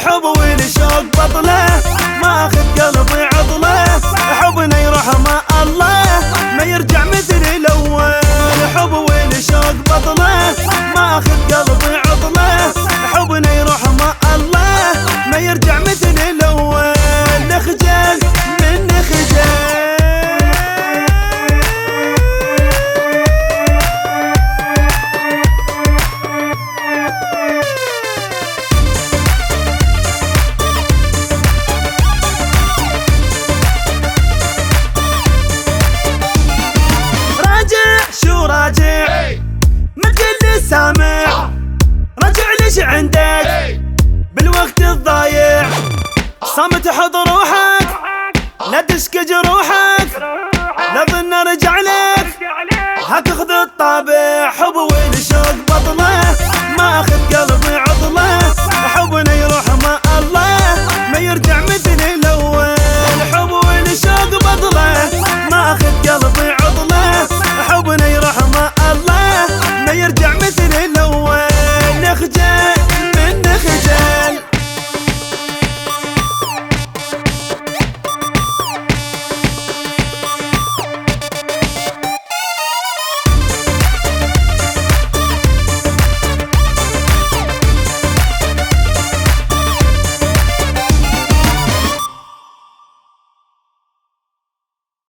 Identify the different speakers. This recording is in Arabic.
Speaker 1: الحب والشوق بطله ماخذ قلبي عضله حبنا يروح مع الله ما يرجع مثل الاول الحب والشوق بطله ماخذ قلبي عضله حبنا يروح مع الله ما يرجع مثل الاول نخجل من نخجل شو راجع ما تقلي سامع راجع ليش عندك بالوقت الضايع صامت حض روحك لا تشكي جروحك لا ظن ارجع لك هتاخذ الطابع